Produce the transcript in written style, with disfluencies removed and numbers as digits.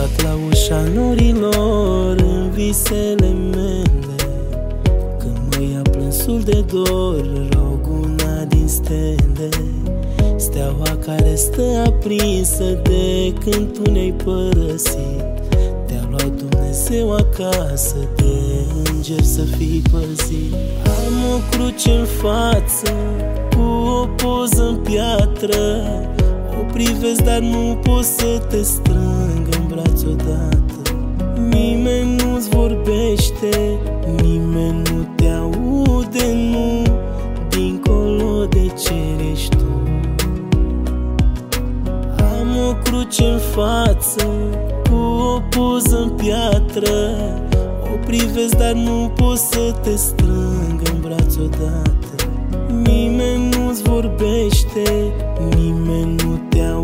Bat la ușa norilor în visele mele, când mă ia plânsul de dor, rog una din stele, steaua care stă aprinsă de când tu ne-ai părăsit. Te-a luat Dumnezeu acasă, de înger să fii păzit. Am o cruce în față cu o poză în piatră, o privesc, dar nu pot să te strâng în brațe odată. Nimeni nu-ți vorbește, nimeni nu te aude, nu, dincolo de cer ești tu. Am o cruce în față cu o poză în piatră, o privesc, dar nu pot să te strâng în brațe odată. Nimeni nu-ți vorbește, nimeni nu te aude.